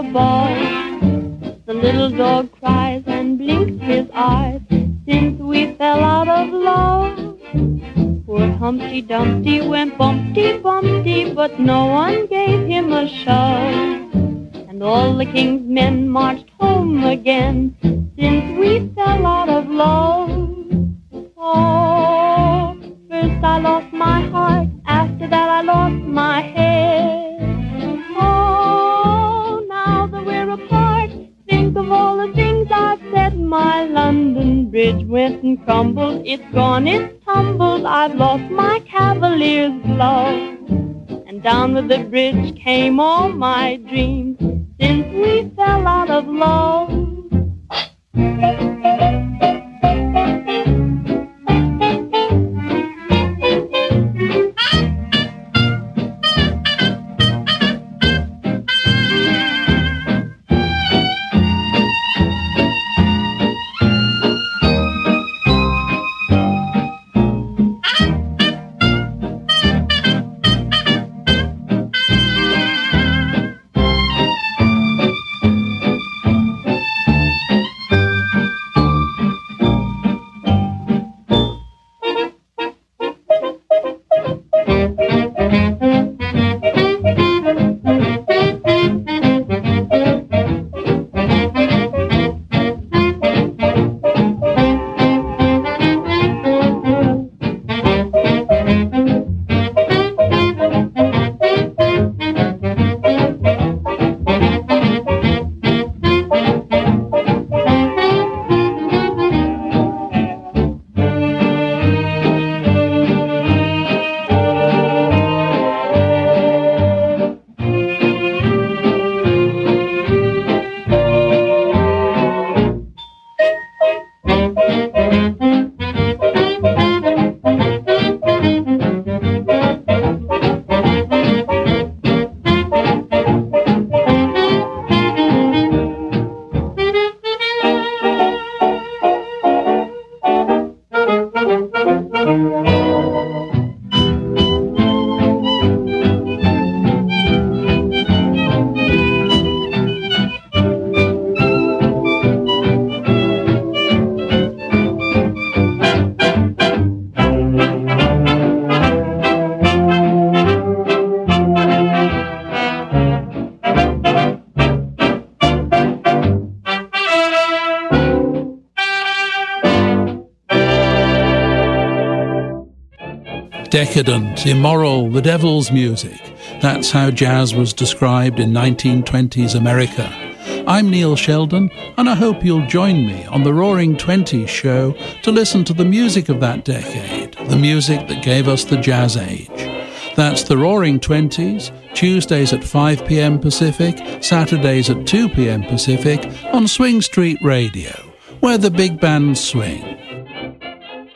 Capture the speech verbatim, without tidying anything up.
ball. The little dog cries and blinks his eyes since we fell out of love. Poor Humpty Dumpty went bumpty bumpty, but no one gave him a shove. And all the king's men marched home again since we fell out of love. Oh, first I lost my heart, after that I lost my head. Oh, now that we're apart, think of all the things I've said. My London Bridge went and crumbled, it's gone, it's tumbled, I've lost my cavalier's glove. And down with the bridge came all my dreams since we fell out of love. Decadent, immoral, the devil's music. That's how jazz was described in nineteen twenties America. I'm Neil Sheldon, and I hope you'll join me on the Roaring Twenties show to listen to the music of that decade, the music that gave us the jazz age. That's the Roaring Twenties, Tuesdays at five p.m. Pacific, Saturdays at two p.m. Pacific on Swing Street Radio, where the big bands swing.